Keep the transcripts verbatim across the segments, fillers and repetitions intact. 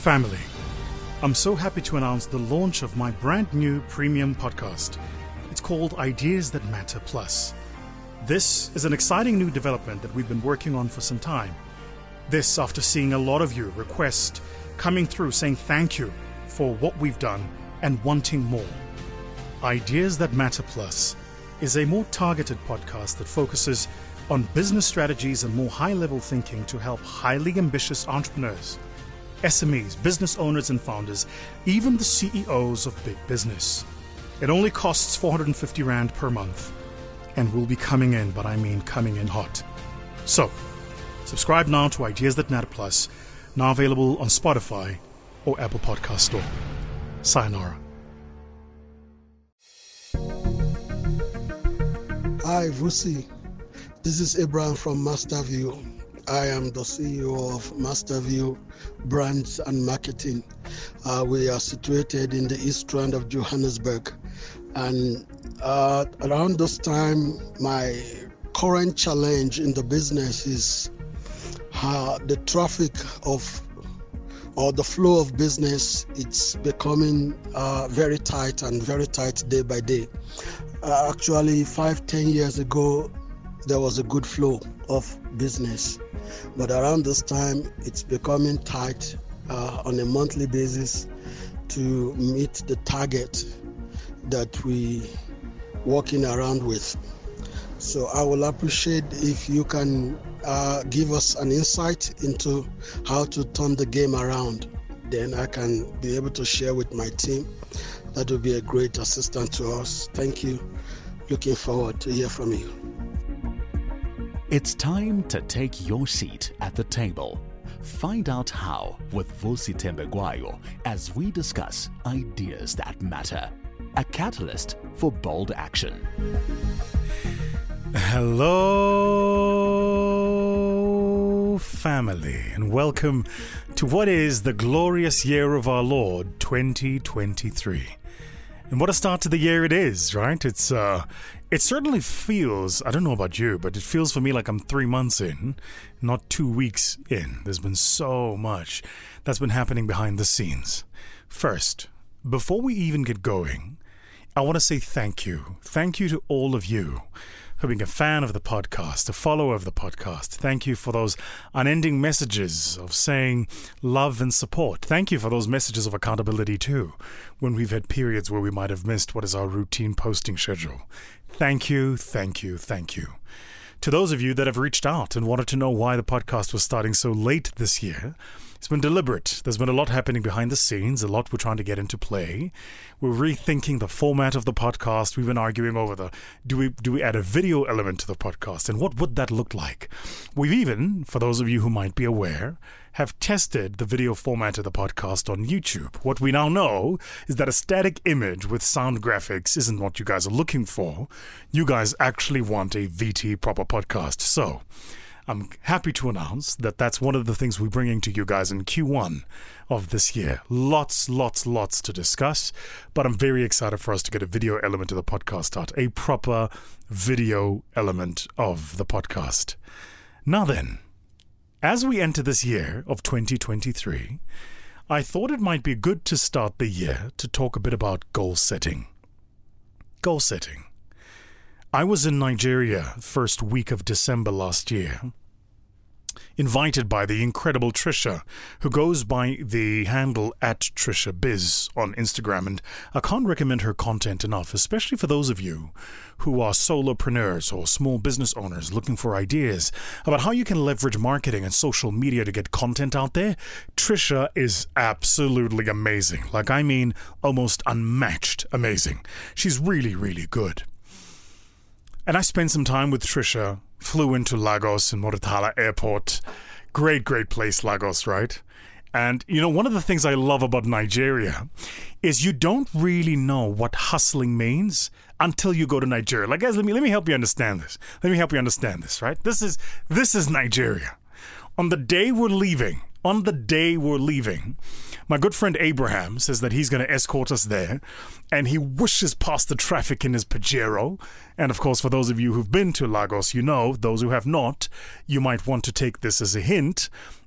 Family, I'm so happy to announce the launch of my brand new premium podcast. It's called Ideas That Matter Plus. This is an exciting new development that we've been working on for some time. This after seeing a lot of you request coming through saying thank you for what we've done and wanting more. Ideas That Matter Plus is a more targeted podcast that focuses on business strategies and more high-level thinking to help highly ambitious entrepreneurs, S M Es, business owners and founders, even the C E Os of big business. It only costs four hundred fifty rand per month and will be coming in, but I mean coming in hot. So, subscribe now to Ideas That Matter Plus, now available on Spotify or Apple Podcast Store. Sayonara. Hi, Vusi. This is Abraham from Masterview. I am the C E O of Masterview Brands and Marketing. Uh, we are situated in the East Rand of Johannesburg. And uh, around this time, my current challenge in the business is uh, the traffic of or the flow of business. It's becoming uh, very tight and very tight day by day. Uh, actually, five, ten years ago, there was a good flow of business. But around this time, it's becoming tight uh, on a monthly basis to meet the target that we working around with. So I will appreciate if you can uh, give us an insight into how to turn the game around. Then I can be able to share with my team. That will be a great assistance to us. Thank you. Looking forward to hear from you. It's time to take your seat at the table. Find out how with Vusi Thembekwayo as we discuss ideas that matter. A catalyst for bold action. Hello, family, and welcome to what is the glorious year of our Lord, twenty twenty-three. And what a start to the year it is, right? It's uh, it certainly feels, I don't know about you, but it feels for me like I'm three months in, not two weeks in. There's been so much that's been happening behind the scenes. First, before we even get going, I want to say thank you. Thank you to all of you for being a fan of the podcast, a follower of the podcast. Thank you for those unending messages of saying love and support. Thank you for those messages of accountability too, when we've had periods where we might have missed what is our routine posting schedule. Thank you, thank you, thank you. To those of you that have reached out and wanted to know why the podcast was starting so late this year, it's been deliberate. There's been a lot happening behind the scenes, a lot we're trying to get into play. We're rethinking the format of the podcast. We've been arguing over the, do we do we add a video element to the podcast, and what would that look like? We've even, for those of you who might be aware, have tested the video format of the podcast on YouTube. What we now know is that a static image with sound graphics isn't what you guys are looking for. You guys actually want a V T proper podcast. So I'm happy to announce that that's one of the things we're bringing to you guys in Q one of this year. Lots, lots, lots to discuss, but I'm very excited for us to get a video element of the podcast out, a proper video element of the podcast. Now then, as we enter this year of twenty twenty-three, I thought it might be good to start the year to talk a bit about goal setting. Goal setting. I was in Nigeria first week of December last year, invited by the incredible Trisha, who goes by the handle at Trisha Biz on Instagram, and I can't recommend her content enough, especially for those of you who are solopreneurs or small business owners looking for ideas about how you can leverage marketing and social media to get content out there. Trisha is absolutely amazing. Like, I mean, almost unmatched amazing. She's really, really good. And I spent some time with Trisha, flew into Lagos and Moritala Airport. Great, great place, Lagos, right? And, you know, one of the things I love about Nigeria is you don't really know what hustling means until you go to Nigeria. Like, guys, let me let me help you understand this. Let me help you understand this, right? This is this is Nigeria. On the day we're leaving, on the day we're leaving, my good friend Abraham says that he's going to escort us there, and he wishes past the traffic in his Pajero. And of course, for those of you who've been to Lagos, you know, those who have not, you might want to take this as a hint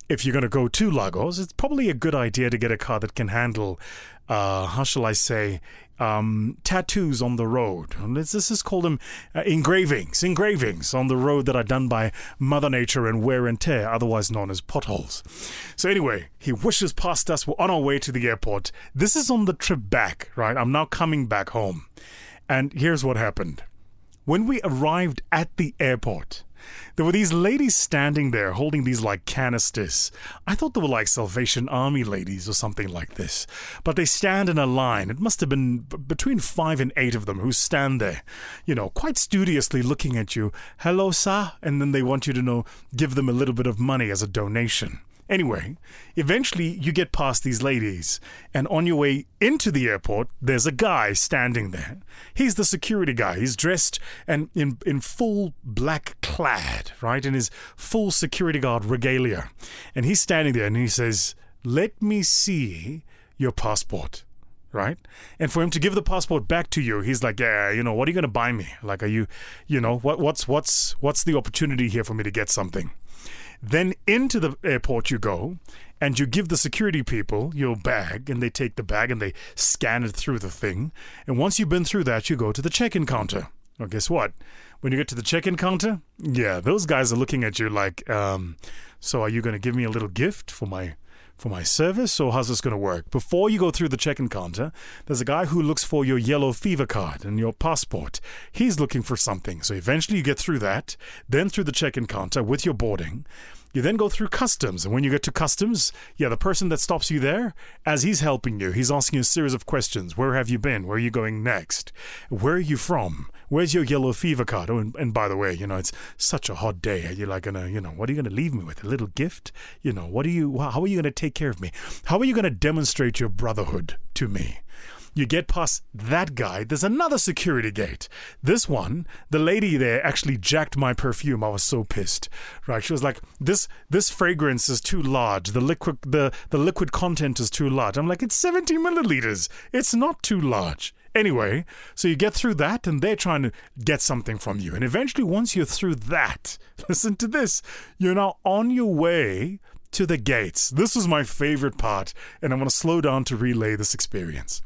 if you're going to go to Lagos, it's probably a good idea to get a car that can handle, uh, how shall I say, um, tattoos on the road. This, this is called them uh, engravings, engravings on the road that are done by Mother Nature and wear and tear, otherwise known as potholes. So anyway, he wishes past us. We're on our way to the airport. This is on the trip back, right? I'm now coming back home. And here's what happened. When we arrived at the airport, there were these ladies standing there holding these like canisters. I thought they were like Salvation Army ladies or something like this. But they stand in a line. It must have been b- between five and eight of them who stand there, you know, quite studiously looking at you. Hello, sir. And then they want you to know, give them a little bit of money as a donation. Anyway, eventually you get past these ladies, and on your way into the airport, there's a guy standing there. He's the security guy. He's dressed and in, in full black clad, right, in his full security guard regalia. And he's standing there and he says, "Let me see your passport." Right? And for him to give the passport back to you, he's like, yeah, you know, what are you going to buy me? Like, are you, you know, what, what's, what's, what's the opportunity here for me to get something? Then into the airport you go, and you give the security people your bag, and they take the bag and they scan it through the thing. And once you've been through that, you go to the check-in counter. Well, guess what? When you get to the check-in counter, yeah, those guys are looking at you like, um, so are you going to give me a little gift for my for my service, or how's this going to work? Before you go through the check-in counter, there's a guy who looks for your yellow fever card and your passport. He's looking for something. So eventually you get through that, then through the check-in counter with your boarding. You then go through customs, and when you get to customs, yeah, the person that stops you there, as he's helping you, he's asking you a series of questions. Where have you been? Where are you going next? Where are you from? Where's your yellow fever card? Oh, and, and by the way, you know, it's such a hot day. Are you like gonna, you know, what are you gonna leave me with? A little gift? You know, what are you, how are you gonna take care of me? How are you gonna demonstrate your brotherhood to me? You get past that guy, there's another security gate. This one, the lady there actually jacked my perfume. I was so pissed. Right? She was like, this this fragrance is too large. The liquid the, the liquid content is too large. I'm like, it's seventy milliliters. It's not too large. Anyway, so you get through that, and they're trying to get something from you. And eventually, once you're through that, listen to this, you're now on your way to the gates. This was my favorite part, and I'm going to slow down to relay this experience.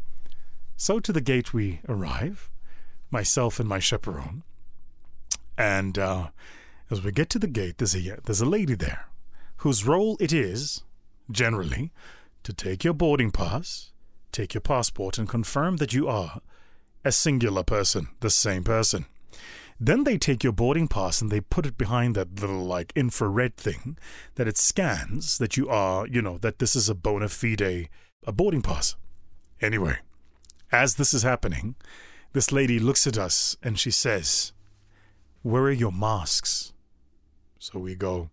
So to the gate we arrive, myself and my chaperone. And uh, as we get to the gate, there's a, there's a lady there whose role it is, generally, to take your boarding pass, take your passport, and confirm that you are a singular person, the same person. Then they take your boarding pass and they put it behind that little, like, infrared thing that it scans that you are, you know, that this is a bona fide, a boarding pass. Anyway. As this is happening, this lady looks at us and she says, "Where are your masks?" So we go,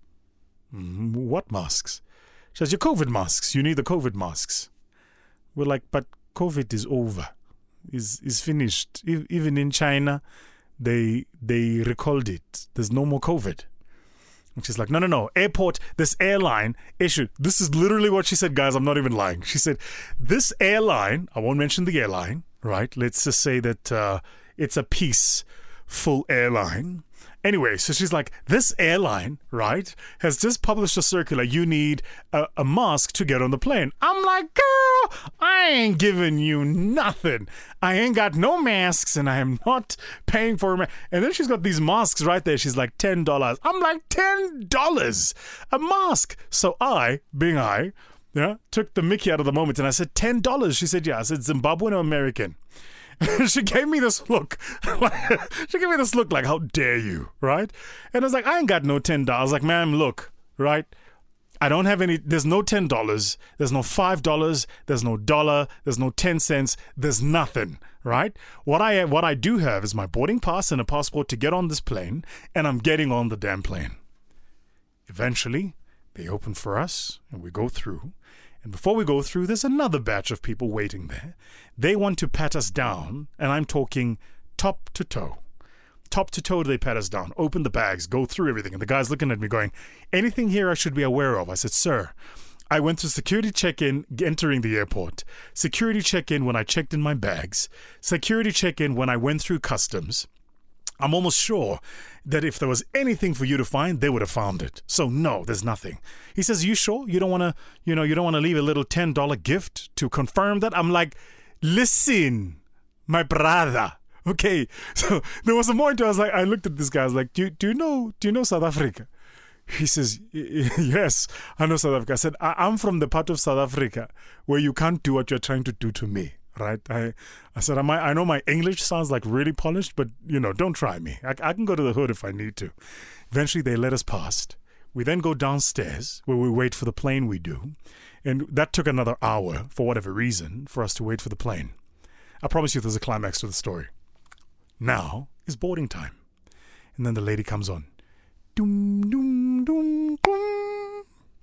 mm, "What masks?" She says, "Your COVID masks. You need the COVID masks." We're like, "But COVID is over. Is is finished. E- even in China, they they recalled it. There's no more COVID." And she's like, no, no, no, airport, this airline issued, this is literally what she said, guys, I'm not even lying. She said, this airline, I won't mention the airline, right? Let's just say that uh, it's a peaceful airline. Anyway, so she's like, this airline, right, has just published a circular. You need a, a mask to get on the plane. I'm like, girl, I ain't giving you nothing. I ain't got no masks, and I am not paying for them. And then she's got these masks right there. She's like, ten dollars. I'm like, ten dollars a mask. So I, being I, yeah, took the mickey out of the moment, and I said, ten dollars. She said, yeah. I said, Zimbabwean or American? She gave me this look. She gave me this look like, how dare you, right? And I was like, I ain't got no ten dollars. I was like, ma'am, look, right? I don't have any, there's no ten dollars. There's no five dollars. There's no dollar. There's no ten cents. There's nothing, right? What I what I do have is my boarding pass and a passport to get on this plane, and I'm getting on the damn plane. Eventually, they open for us, and we go through. And before we go through, there's another batch of people waiting there. They want to pat us down, and I'm talking top to toe. Top to toe, they pat us down, open the bags, go through everything. And the guy's looking at me going, anything here I should be aware of? I said, sir, I went through security check-in entering the airport, security check-in when I checked in my bags, security check-in when I went through customs. I'm almost sure that if there was anything for you to find, they would have found it. So no, there's nothing. He says, you sure? You don't want to, you know, you don't want to leave a little ten dollars gift to confirm that? I'm like, listen, my brother. Okay. So there was a moment where I was like, I looked at this guy. I was like, do you, do you know, do you know South Africa? He says, yes, I know South Africa. I said, I- I'm from the part of South Africa where you can't do what you're trying to do to me. Right? I, I said, I, might, I know my English sounds like really polished, but, you know, don't try me. I, I can go to the hood if I need to. Eventually, they let us past. We then go downstairs where we wait for the plane we do. And that took another hour, for whatever reason, for us to wait for the plane. I promise you there's a climax to the story. Now is boarding time. And then the lady comes on. Doom, doom, doom, doom.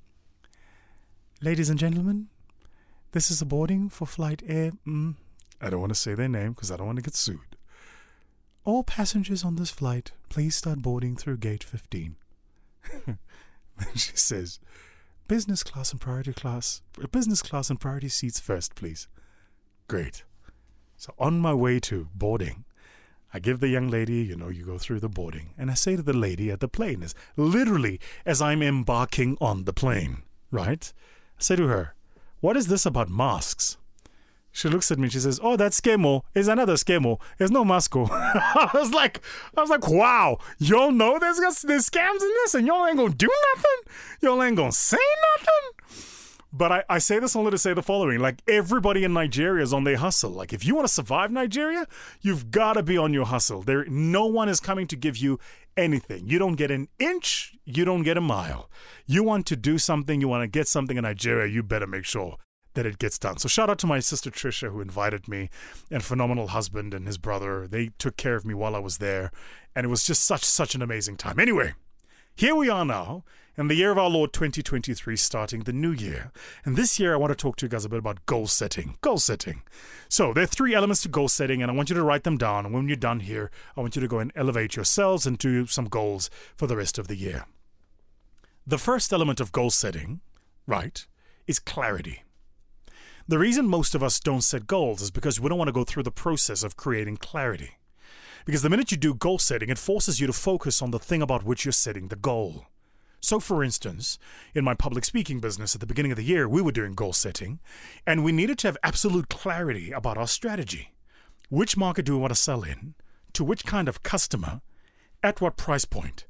Ladies and gentlemen, this is the boarding for flight Air. Mm, I don't want to say their name because I don't want to get sued. All passengers on this flight, please start boarding through gate fifteen. Then she says, business class and priority class, business class and priority seats first, please. Great. So on my way to boarding, I give the young lady, you know, you go through the boarding, and I say to the lady at the plane, as literally as I'm embarking on the plane, right? I say to her, what is this about masks? She looks at me and she says, oh, that's Skemo. It's another Skemo. There's no Masco. I was like, I was like, wow, y'all know there's, there's scams in this and y'all ain't gonna do nothing? Y'all ain't gonna say nothing? But I, I say this only to say the following. Like, everybody in Nigeria is on their hustle. Like, if you want to survive Nigeria, you've got to be on your hustle. There, no one is coming to give you anything. You don't get an inch. You don't get a mile. You want to do something. You want to get something in Nigeria. You better make sure that it gets done. So shout out to my sister Trisha, who invited me, and phenomenal husband and his brother. They took care of me while I was there. And it was just such, such an amazing time. Anyway, here we are now. In the year of our Lord twenty twenty-three, starting the new year. And this year, I want to talk to you guys a bit about goal setting. Goal setting. So there are three elements to goal setting, and I want you to write them down. And when you're done here, I want you to go and elevate yourselves and do some goals for the rest of the year. The first element of goal setting, right, is clarity. The reason most of us don't set goals is because we don't want to go through the process of creating clarity. Because the minute you do goal setting, it forces you to focus on the thing about which you're setting the goal. So, for instance, in my public speaking business at the beginning of the year, we were doing goal setting, and we needed to have absolute clarity about our strategy. Which market do we want to sell in? To which kind of customer? At what price point?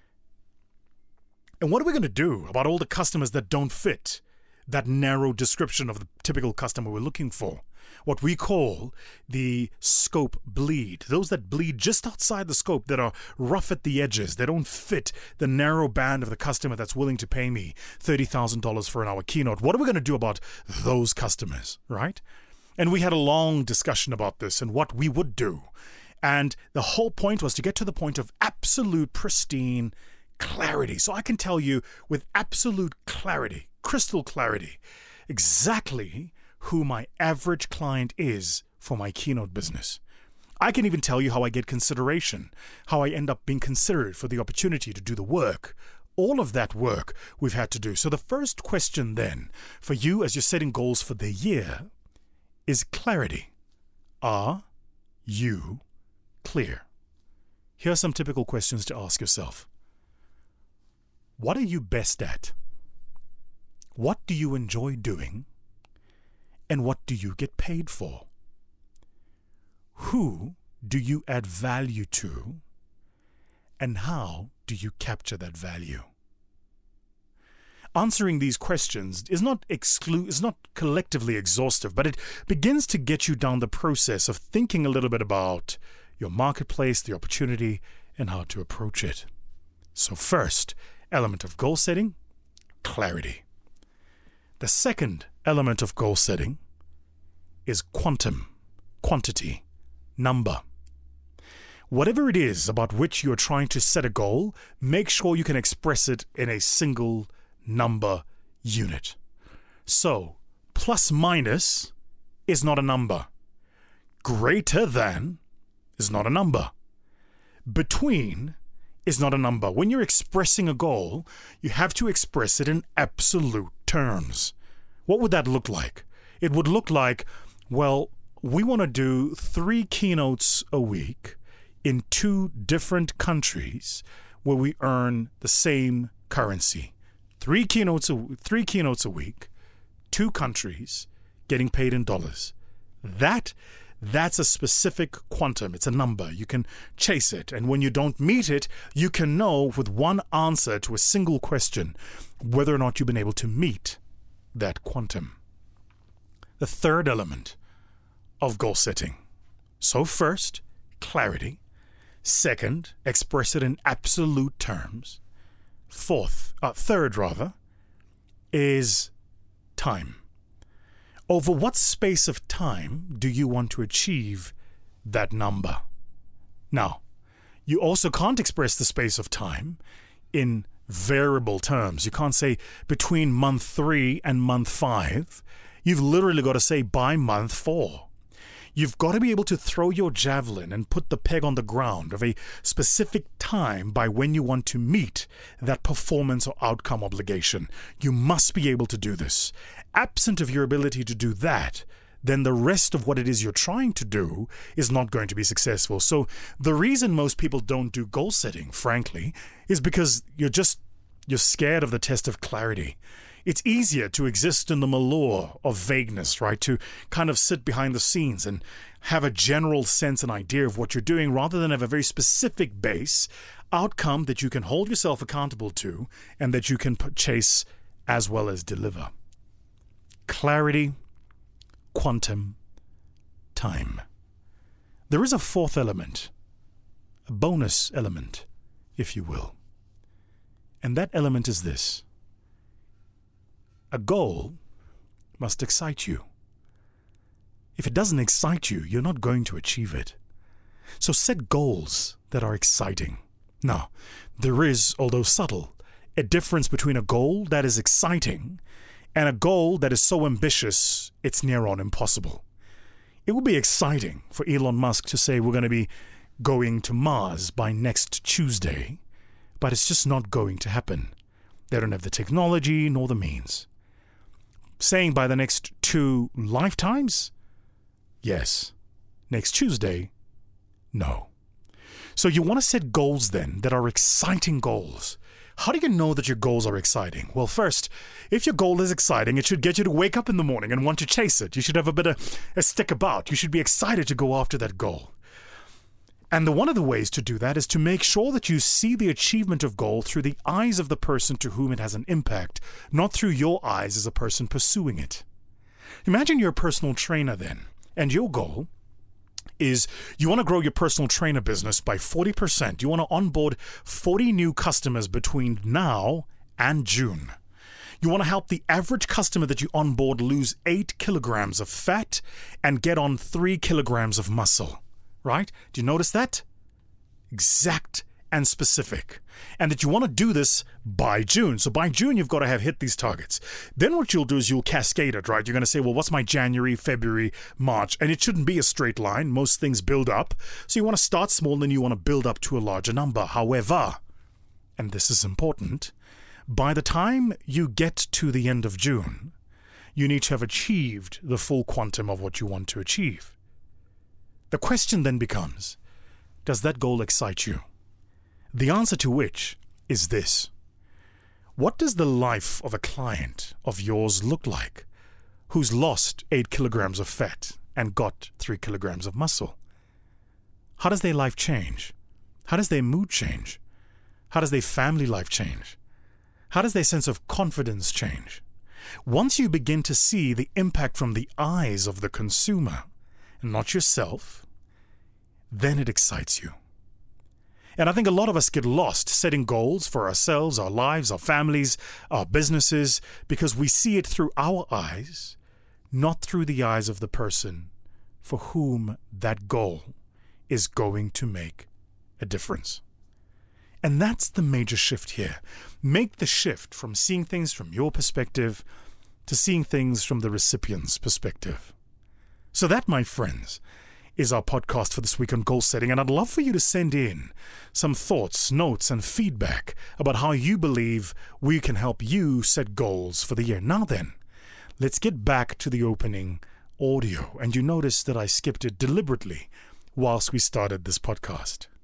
And what are we going to do about all the customers that don't fit that narrow description of the typical customer we're looking for? What we call the scope bleed. Those that bleed just outside the scope, that are rough at the edges. They don't fit the narrow band of the customer that's willing to pay me thirty thousand dollars for an hour keynote. What are we going to do about those customers, right? And we had a long discussion about this and what we would do. And the whole point was to get to the point of absolute pristine clarity. So I can tell you with absolute clarity, crystal clarity, exactly who my average client is for my keynote business. I can even tell you how I get consideration, how I end up being considered for the opportunity to do the work. All of that work we've had to do. So the first question then for you as you're setting goals for the year is clarity. Are you clear? Here are some typical questions to ask yourself. What are you best at? What do you enjoy doing? And what do you get paid for? Who do you add value to? And how do you capture that value? Answering these questions is not exclu- is not collectively exhaustive, but it begins to get you down the process of thinking a little bit about your marketplace, the opportunity, and how to approach it. So first element of goal setting, clarity. The second element of goal setting is quantum, quantity, number. Whatever it is about which you're trying to set a goal, make sure you can express it in a single number unit. So, plus minus is not a number. Greater than is not a number. Between is not a number. When you're expressing a goal, you have to express it in absolute terms. What would that look like? It would look like, well, we want to do three keynotes a week in two different countries where we earn the same currency. Three keynotes a, three keynotes a week, two countries getting paid in dollars. That That's a specific quantum. It's a number. You can chase it. And when you don't meet it, you can know with one answer to a single question whether or not you've been able to meet that quantum. The third element of goal setting. So first, clarity. Second, express it in absolute terms. Fourth, uh, third rather, is time. Over what space of time do you want to achieve that number? Now, you also can't express the space of time in variable terms. You can't say between month three and month five. You've literally got to say by month four. You've got to be able to throw your javelin and put the peg on the ground of a specific time by when you want to meet that performance or outcome obligation. You must be able to do this. Absent of your ability to do that, then the rest of what it is you're trying to do is not going to be successful. So the reason most people don't do goal setting, frankly, is because you're just, you're scared of the test of clarity. It's easier to exist in the malure of vagueness, right? To kind of sit behind the scenes and have a general sense and idea of what you're doing rather than have a very specific base outcome that you can hold yourself accountable to and that you can chase as well as deliver. Clarity, quantum, time. There is a fourth element, a bonus element, if you will. And that element is this. A goal must excite you. If it doesn't excite you, you're not going to achieve it. So set goals that are exciting. Now, there is, although subtle, a difference between a goal that is exciting and a goal that is so ambitious it's near on impossible. It would be exciting for Elon Musk to say we're going to be going to Mars by next Tuesday, but it's just not going to happen. They don't have the technology nor the means. Saying by the next two lifetimes? Yes. Next Tuesday? No. So you want to set goals then that are exciting goals. How do you know that your goals are exciting? Well, first, if your goal is exciting, it should get you to wake up in the morning and want to chase it. You should have a bit of a stick about. You should be excited to go after that goal. And the, one of the ways to do that is to make sure that you see the achievement of goal through the eyes of the person to whom it has an impact, not through your eyes as a person pursuing it. Imagine you're a personal trainer then, and your goal is you want to grow your personal trainer business by forty percent. You want to onboard forty new customers between now and June. You want to help the average customer that you onboard lose eight kilograms of fat and get on three kilograms of muscle. Right? Do you notice that? Exact and specific. And that you want to do this by June. So by June, you've got to have hit these targets. Then what you'll do is you'll cascade it, right? You're going to say, well, what's my January, February, March? And it shouldn't be a straight line. Most things build up. So you want to start small, and then you want to build up to a larger number. However, and this is important, by the time you get to the end of June, you need to have achieved the full quantum of what you want to achieve. The question then becomes, does that goal excite you? The answer to which is this. What does the life of a client of yours look like who's lost eight kilograms of fat and got three kilograms of muscle? How does their life change? How does their mood change? How does their family life change? How does their sense of confidence change? Once you begin to see the impact from the eyes of the consumer, and not yourself, then it excites you. And I think a lot of us get lost setting goals for ourselves, our lives, our families, our businesses, because we see it through our eyes, not through the eyes of the person for whom that goal is going to make a difference. And that's the major shift here. Make the shift from seeing things from your perspective to seeing things from the recipient's perspective. So that, my friends, is our podcast for this week on goal setting. And I'd love for you to send in some thoughts, notes, and feedback about how you believe we can help you set goals for the year. Now then, let's get back to the opening audio. And you notice that I skipped it deliberately whilst we started this podcast.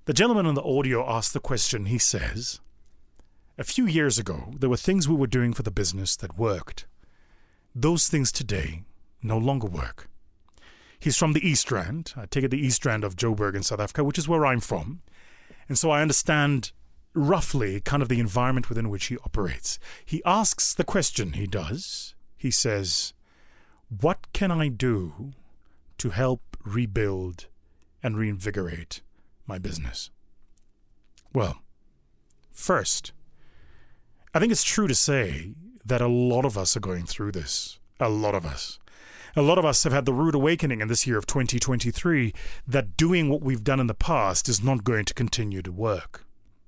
The gentleman in the audio asked the question. He says, a few years ago, there were things we were doing for the business that worked. Those things today no longer work. He's from the East Rand. I take it the East Rand of Joburg in South Africa, which is where I'm from. And so I understand roughly kind of the environment within which he operates. He asks the question, he does. He says, what can I do to help rebuild and reinvigorate my business? Well, first, I think it's true to say that a lot of us are going through this. A lot of us. A lot of us have had the rude awakening in this year of twenty twenty-three that doing what we've done in the past is not going to continue to work.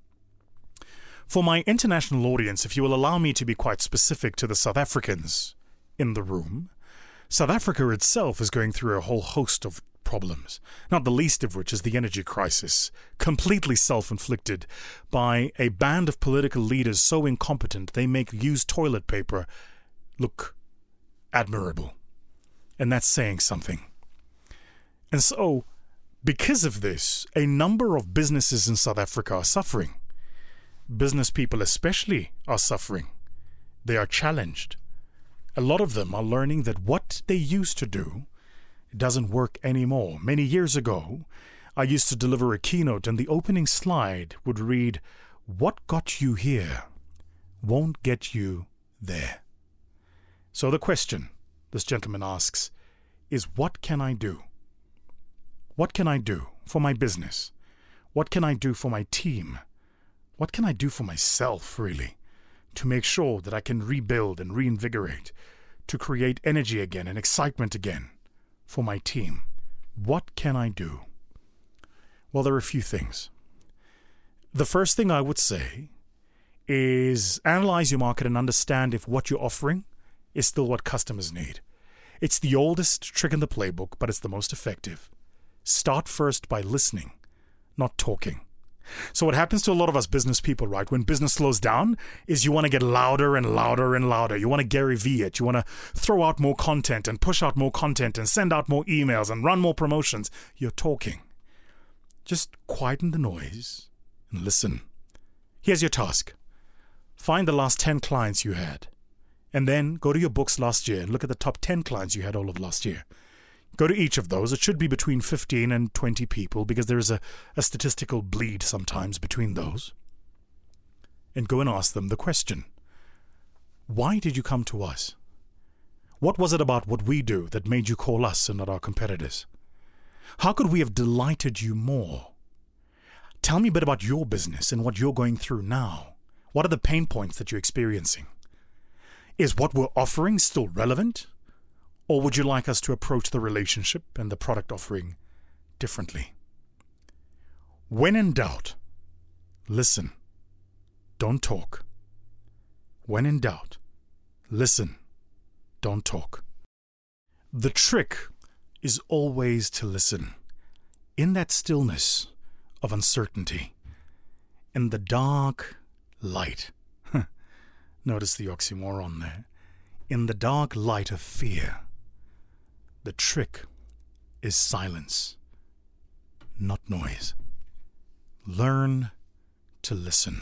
For my international audience, if you will allow me to be quite specific to the South Africans in the room, South Africa itself is going through a whole host of problems, not the least of which is the energy crisis, completely self-inflicted by a band of political leaders so incompetent they make used toilet paper look admirable. And that's saying something. And so, because of this, a number of businesses in South Africa are suffering. Business people especially are suffering. They are challenged. A lot of them are learning that what they used to do doesn't work anymore. Many years ago, I used to deliver a keynote and the opening slide would read, "What got you here won't get you there." So the question this gentleman asks is, what can I do? What can I do for my business? What can I do for my team? What can I do for myself, really, to make sure that I can rebuild and reinvigorate, to create energy again and excitement again for my team? What can I do? Well, there are a few things. The first thing I would say is analyze your market and understand if what you're offering is still what customers need. It's the oldest trick in the playbook, but it's the most effective. Start first by listening, not talking. So what happens to a lot of us business people, right, when business slows down, is you want to get louder and louder and louder. You want to Gary Vee it. You want to throw out more content and push out more content and send out more emails and run more promotions. You're talking. Just quieten the noise and listen. Here's your task. Find the last ten clients you had. And then go to your books last year and look at the top ten clients you had all of last year. Go to each of those. It should be between fifteen and twenty people because there is a, a statistical bleed sometimes between those. And go and ask them the question. Why did you come to us? What was it about what we do that made you call us and not our competitors? How could we have delighted you more? Tell me a bit about your business and what you're going through now. What are the pain points that you're experiencing? Is what we're offering still relevant? Or would you like us to approach the relationship and the product offering differently? When in doubt, listen. Don't talk. When in doubt, listen. Don't talk. The trick is always to listen. In that stillness of uncertainty, in the dark light. Notice the oxymoron there. In the dark light of fear, the trick is silence, not noise. Learn to listen.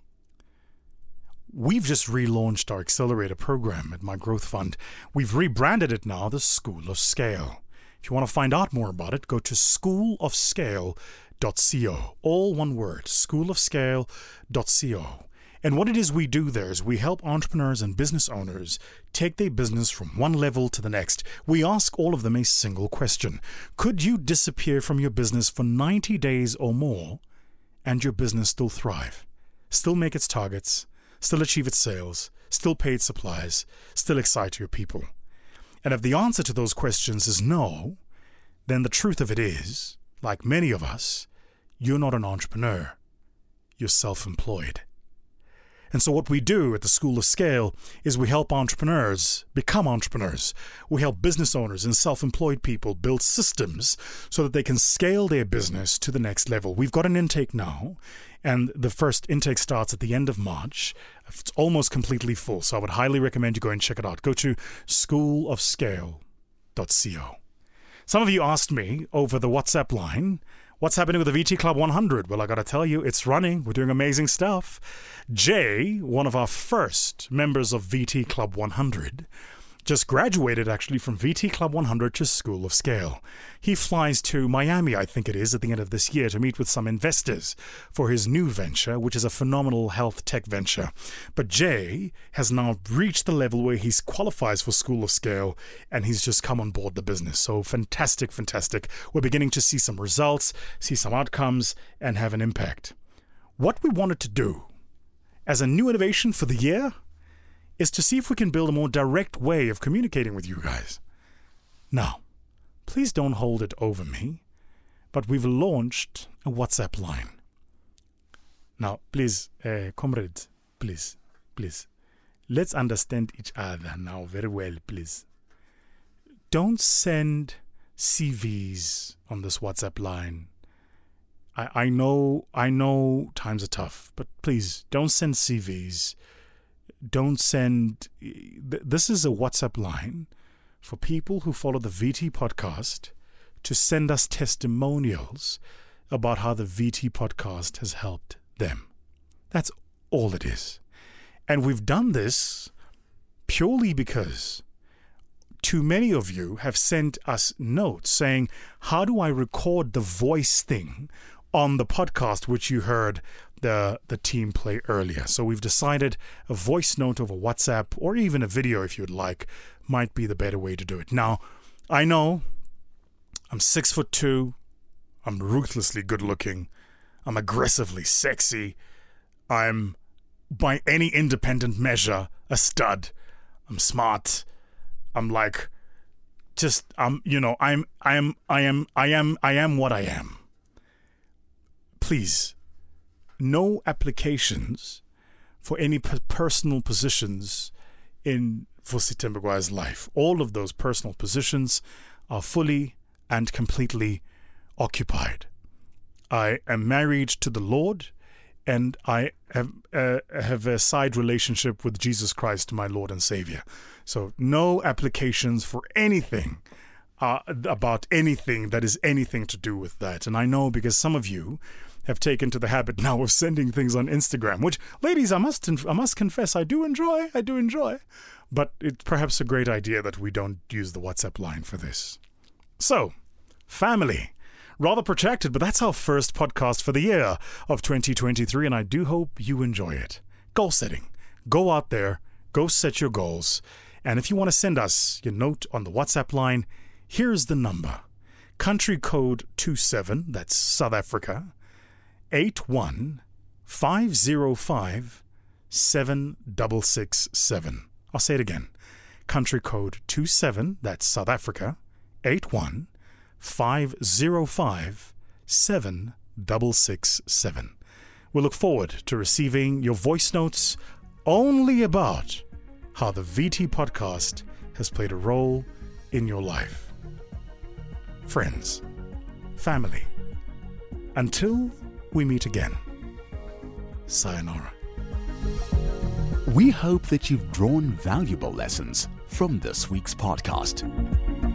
We've just relaunched our accelerator program at my growth fund. We've rebranded it now the School of Scale. If you want to find out more about it, go to school of scale dot co. All one word, school of scale dot co. And what it is we do there is we help entrepreneurs and business owners take their business from one level to the next. We ask all of them a single question. Could you disappear from your business for ninety days or more and your business still thrive, still make its targets, still achieve its sales, still pay its suppliers, still excite your people? And if the answer to those questions is no, then the truth of it is, like many of us, you're not an entrepreneur. You're self-employed. And so what we do at the School of Scale is we help entrepreneurs become entrepreneurs. We help business owners and self-employed people build systems so that they can scale their business to the next level. We've got an intake now, and the first intake starts at the end of March. It's almost completely full, so I would highly recommend you go and check it out. Go to school of scale dot co. Some of you asked me over the WhatsApp line, What's happening with the V T Club one hundred? Well, I got to tell you, it's running. We're doing amazing stuff. Jay, one of our first members of V T Club one hundred, just graduated actually from V T Club one hundred to School of Scale. He flies to Miami, I think it is, at the end of this year to meet with some investors for his new venture, which is a phenomenal health tech venture. But Jay has now reached the level where he qualifies for School of Scale, and he's just come on board the business. So fantastic, fantastic. We're beginning to see some results, see some outcomes, and have an impact. What we wanted to do as a new innovation for the year is to see if we can build a more direct way of communicating with you guys. Now, please don't hold it over me, but we've launched a WhatsApp line. Now, please, uh, comrades, please, please, let's understand each other now very well, please. Don't send C Vs on this WhatsApp line. I, I know, I know times are tough, but please don't send C Vs. Don't send. This is a WhatsApp line for people who follow the V T podcast to send us testimonials about how the V T podcast has helped them. That's all it is. And we've done this purely because too many of you have sent us notes saying, how do I record the voice thing on the podcast, which you heard the the team play earlier. So we've decided a voice note over WhatsApp, or even a video if you'd like, might be the better way to do it. Now, I know I'm six foot two, I'm ruthlessly good looking, I'm aggressively sexy, I'm by any independent measure a stud, I'm smart, I'm like just I'm you know I'm I am I am I am I am what I am. Please, no applications for any p- personal positions in Vusi Thembekwayo's life. All of those personal positions are fully and completely occupied. I am married to the Lord, and I have, uh, have a side relationship with Jesus Christ, my Lord and Savior. So no applications for anything uh, about anything that is anything to do with that. And I know because some of you have taken to the habit now of sending things on Instagram, which, ladies, I must I must confess, I do enjoy, I do enjoy. But it's perhaps a great idea that we don't use the WhatsApp line for this. So, family, rather protracted, but that's our first podcast for the year of twenty twenty-three, and I do hope you enjoy it. Goal setting. Go out there, go set your goals, and if you want to send us your note on the WhatsApp line, here's the number. Country code two seven, that's South Africa, eight one five zero five seven six six seven. I'll say it again. Country code two seven, that's South Africa, eight one five zero five seven six six seven. We look forward to receiving your voice notes only about how the V T podcast has played a role in your life. Friends, family, until we meet again. Sayonara. We hope that you've drawn valuable lessons from this week's podcast.